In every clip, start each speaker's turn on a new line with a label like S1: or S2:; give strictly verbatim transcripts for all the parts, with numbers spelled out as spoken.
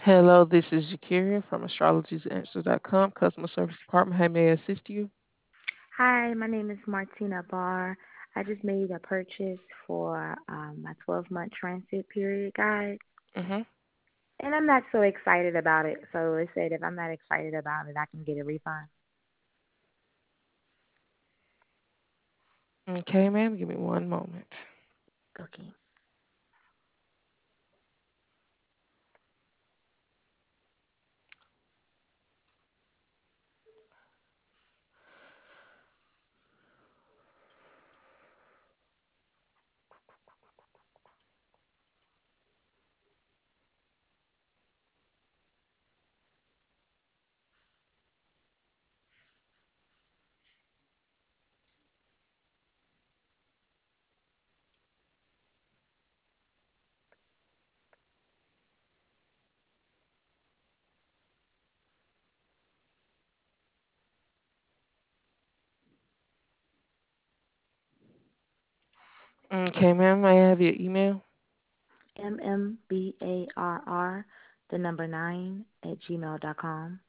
S1: Hello, this is Jakiria from astrologers answers dot com, customer service department. How may I assist you?
S2: Hi, my name is Martina Barr. I just made a purchase for um, my twelve month transit period guide,
S1: Mm-hmm.
S2: and I'm not so excited about it. So it said if I'm not excited about it, I can get a refund.
S1: Okay, ma'am, give me one moment.
S2: Okay.
S1: Okay, ma'am, may I have your email?
S2: M M B A R R, the number nine at gmail dot com.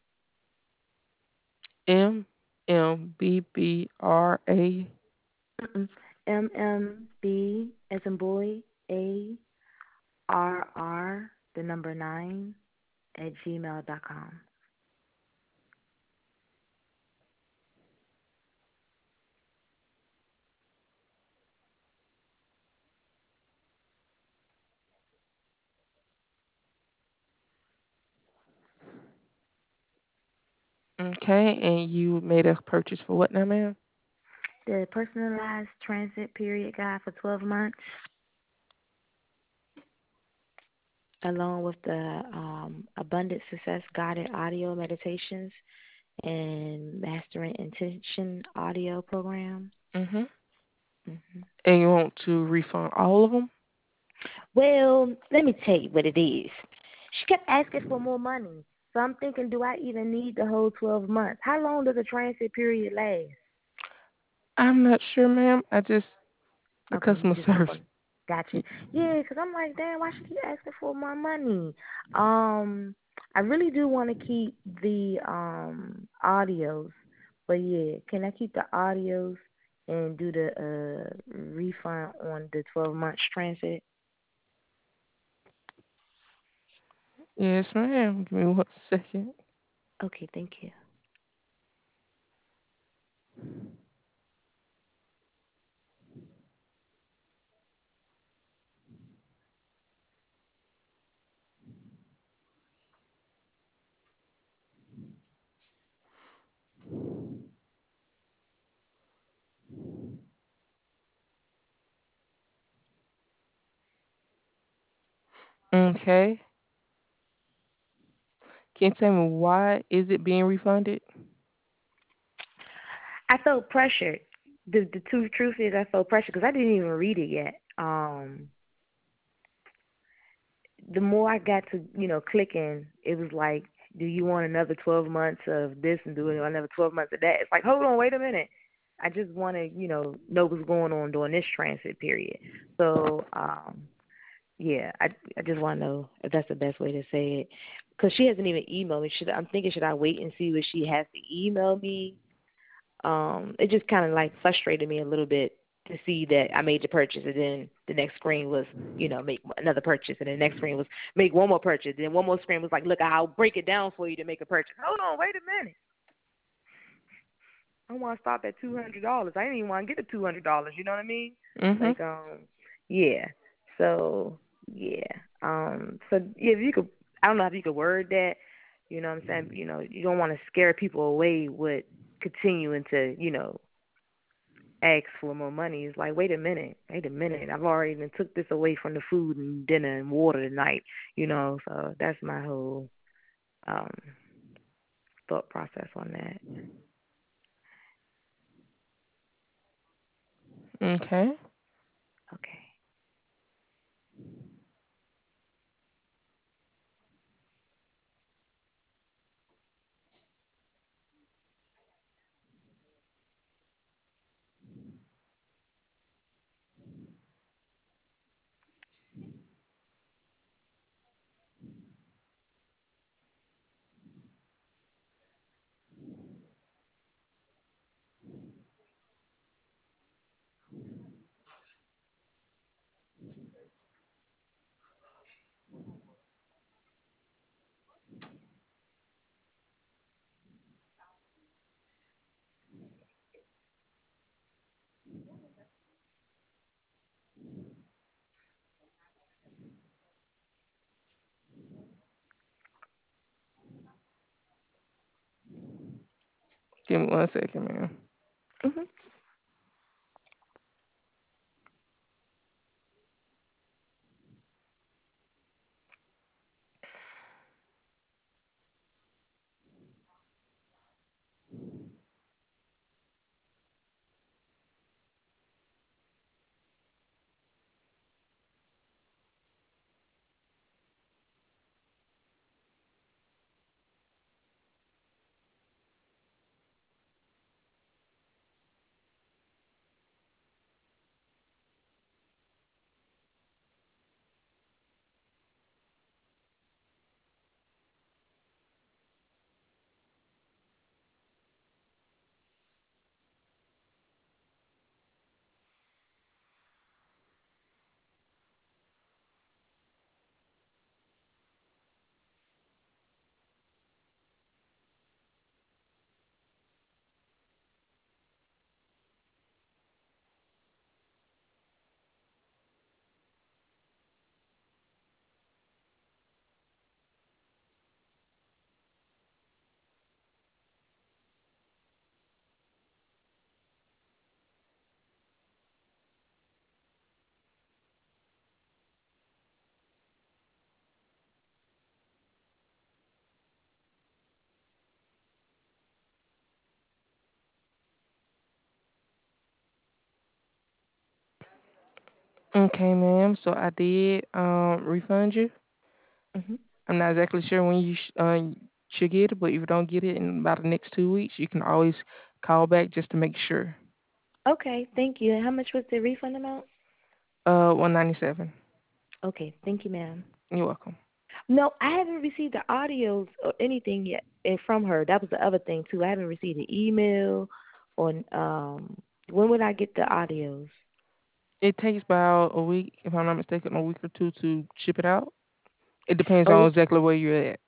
S1: M M B B R A.
S2: Mm-mm. M M B as in boy, A R R, the number nine at gmail dot com.
S1: Okay, and you made a purchase for what now, ma'am?
S2: The personalized transit period guide for twelve months, along with the um, Abundant Success Guided Audio Meditations and Mastering Intention Audio Program.
S1: Mm-hmm.
S2: hmm
S1: And you want to refund all of them?
S2: Well, let me tell you what it is. She kept asking for more money. So I'm thinking, do I even need the whole twelve months? How long does a transit period last?
S1: I'm not sure, ma'am. I just the
S2: Okay, you
S1: customer
S2: just
S1: service.
S2: want gotcha. Yeah, 'cause I'm like, damn, why she keep asking for more money? Um, I really do want to keep the um audios, but yeah, can I keep the audios and do the uh refund on the twelve months transit?
S1: Yes, ma'am. Give me one second.
S2: Okay, thank you.
S1: Okay. Can you tell me why is it being refunded?
S2: I felt pressured. The the true truth is, I felt pressured because I didn't even read it yet. Um, the more I got to, you know, clicking, it was like, do you want another twelve months of this and do another twelve months of that? It's like, hold on, wait a minute. I just want to, you know, know what's going on during this transit period. So, um, yeah, I I just want to know if that's the best way to say it. Because she hasn't even emailed me. Should I'm thinking, should I wait and see what she has to email me? Um, it just kind of like frustrated me a little bit to see that I made the purchase and then the next screen was, you know, make another purchase and the next screen was make one more purchase. Then one more screen was like, look, I'll break it down for you to make a purchase. Hold on, wait a minute. I want to stop at two hundred dollars. I didn't even want to get the two hundred dollars. You know what I mean?
S1: Mm-hmm.
S2: Like, um, yeah. So yeah. Um. So yeah, if you could, I don't know if you could word that. You know what I'm saying? You know, you don't want to scare people away with continuing to, you know, ask for more money. It's like, wait a minute, wait a minute. I've already even took this away from the food and dinner and water tonight, you know. So that's my whole um thought process on that.
S1: Okay.
S2: Okay.
S1: Give me one second, ma'am.
S2: Mhm.
S1: Okay, ma'am. So I did um refund you.
S2: Mhm.
S1: I'm not exactly sure when you sh- uh, should get it, but if you don't get it in about the next two weeks, you can always call back just to make sure.
S2: Okay, thank you. And how much was the refund amount?
S1: Uh, one ninety seven.
S2: Okay, thank you, ma'am.
S1: You're welcome.
S2: No, I haven't received the audios or anything yet eh, from her. That was the other thing too. I haven't received an email or um. When would I get the audios?
S1: It takes about a week, if I'm not mistaken, a week or two to ship it out. It depends on
S2: Oh,
S1: exactly where you're at.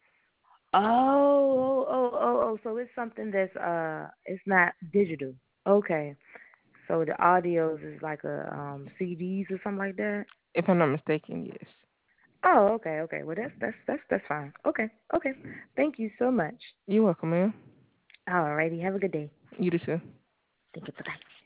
S2: oh, oh, oh, oh, oh. So it's something that's uh, it's not digital. Okay. So the audios is like a um C Ds or something like that.
S1: If I'm not mistaken, yes.
S2: Oh, okay, okay. Well, that's that's that's that's fine. Okay, okay. Thank you so much.
S1: You're welcome, ma'am.
S2: Alrighty, have a good day.
S1: You too.
S2: Thank you. Bye bye.